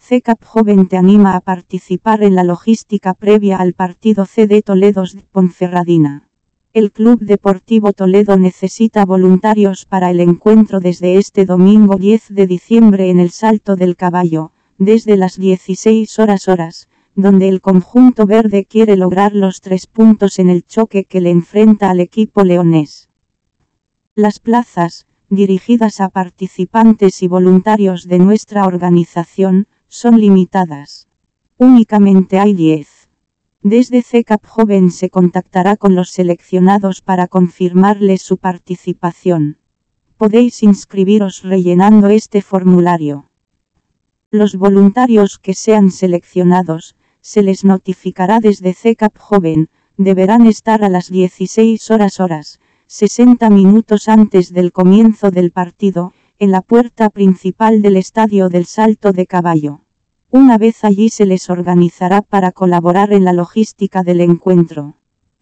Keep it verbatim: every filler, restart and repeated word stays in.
C C A P Joven te anima a participar en la logística previa al partido C D Toledos de Ponferradina. El Club Deportivo Toledo necesita voluntarios para el encuentro desde este domingo diez de diciembre en el Salto del Caballo, desde las dieciséis horas horas, donde el conjunto verde quiere lograr los tres puntos en el choque que le enfrenta al equipo leonés. Las plazas, dirigidas a participantes y voluntarios de nuestra organización, son limitadas. Únicamente hay diez. Desde C C A P Joven se contactará con los seleccionados para confirmarles su participación. Podéis inscribiros rellenando este formulario. Los voluntarios que sean seleccionados, se les notificará desde C C A P Joven, deberán estar a las dieciséis horas horas, sesenta minutos antes del comienzo del partido, en la puerta principal del Estadio del Salto de Caballo. Una vez allí se les organizará para colaborar en la logística del encuentro.